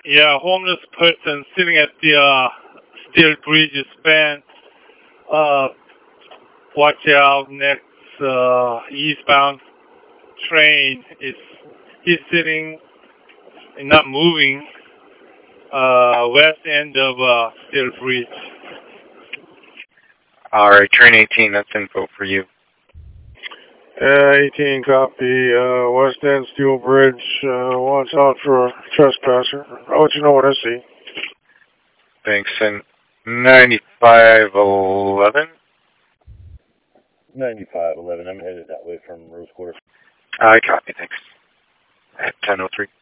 Yeah, homeless person sitting at the steel bridge span. Uh, watch out, next eastbound train is he's sitting and not moving. West end of steel bridge. All right, train 18, that's info for you. 18 copy. West End Steel Bridge. Watch out for a trespasser. I'll let you know what I see. Thanks. And 9511? 9511. I'm headed that way from Rose Quarter. I copy, thanks. At 10:03.